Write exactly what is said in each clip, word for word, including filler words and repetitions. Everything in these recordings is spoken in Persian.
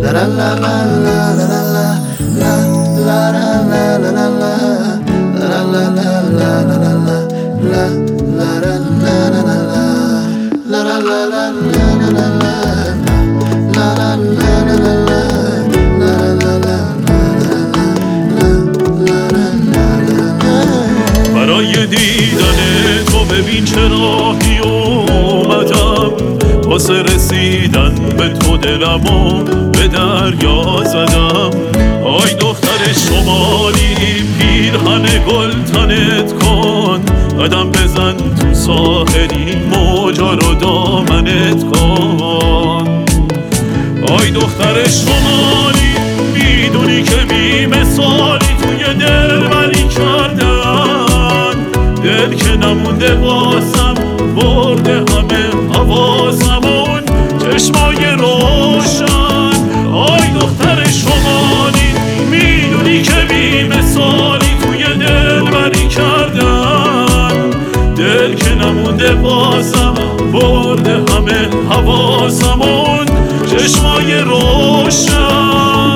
برای دیدن تو ببین چه راهی اومدم، واسه رسیدن به تو دلمو به دریا زدم. آی دختر شمالی پیرهن گل تنت کن، قدم بزن تو ساحلی موجا رو دامنت کن. آی دختر شمالی میدونی که بی مثالی توی دل ولی کردن، دل که نمونده واسم برده همه حواسمون چشمای روشن. آی دختر شمالی میدونی که بی مثالی توی دل ولی کردن، دل که نمونده واسم برده همه حواسمون چشمای روشن.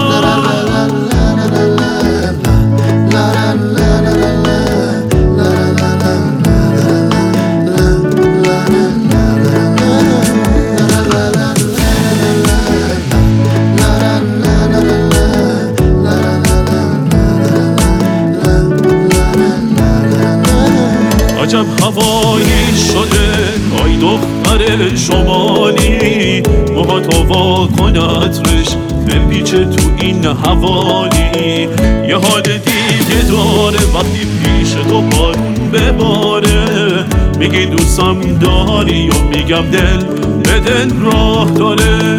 عجب هوایی شده آی دختر شمالی، موهاتو وا کن عطرش بپیچه تو این حوالی. یه حال دیگه داره وقتی پیش تو بارون بباره، میگی دوستم داری و میگم دل به دل راه داره.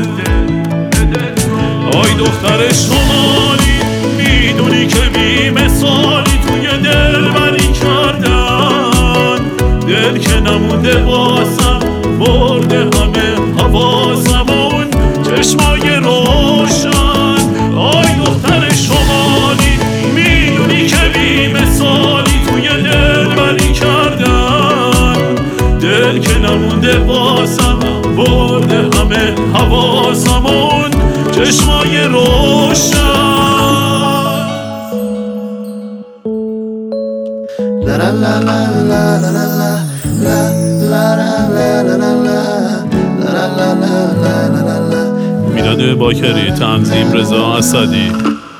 آی دختر شمالی میدونی که بی مثالی توی دل بری کردن، دل که نمونده واسم برده همه حواسمون چشمای روشن. آی دختر شمالی میدونی که بی مثالی توی دل بری کردن، دل که نمونده واسم برده همه حواسمون چشمای روشن. La la la la la la la la la la la la la la. میلاد باکری، تنظیم رضا اسدی.